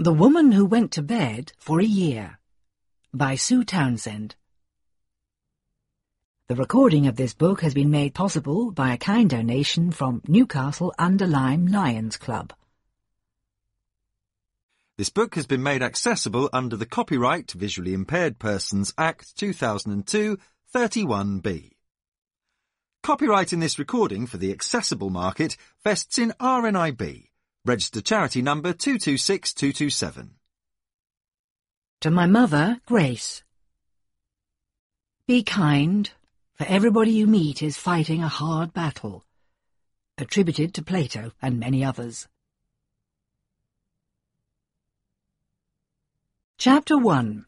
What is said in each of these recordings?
The Woman Who Went to Bed for a Year by Sue Townsend. The recording of this book has been made possible by a kind donation from Newcastle-under-Lyme Lions Club. This book has been made accessible under the Copyright Visually Impaired Persons Act 2002 31B. Copyright in this recording for the accessible market vests in RNIB, registered charity number 226227. To my mother, Grace. Be kind, for everybody you meet is fighting a hard battle. Attributed to Plato and many others. Chapter 1.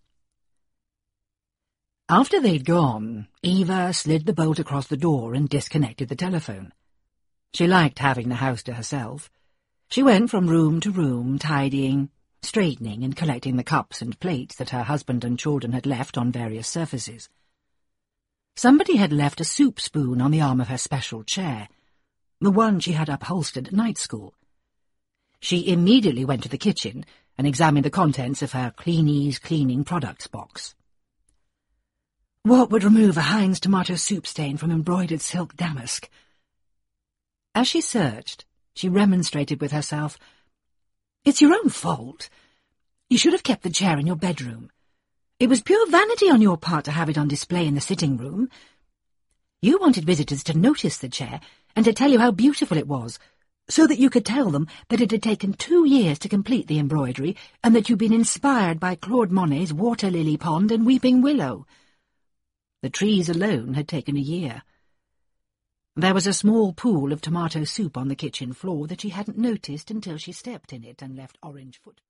After they'd gone, Eva slid the bolt across the door and disconnected the telephone. She liked having the house to herself. She went from room to room, tidying, straightening and collecting the cups and plates that her husband and children had left on various surfaces. Somebody had left a soup spoon on the arm of her special chair, the one she had upholstered at night school. She immediately went to the kitchen and examined the contents of her Cleanie's cleaning products box. What would remove a Heinz tomato soup stain from embroidered silk damask? As she searched, she remonstrated with herself. It's your own fault. You should have kept the chair in your bedroom. It was pure vanity on your part to have it on display in the sitting room. You wanted visitors to notice the chair and to tell you how beautiful it was, so that you could tell them that it had taken 2 years to complete the embroidery and that you'd been inspired by Claude Monet's Water Lily Pond and Weeping Willow. The trees alone had taken a year. There was a small pool of tomato soup on the kitchen floor that she hadn't noticed until she stepped in it and left orange footprints.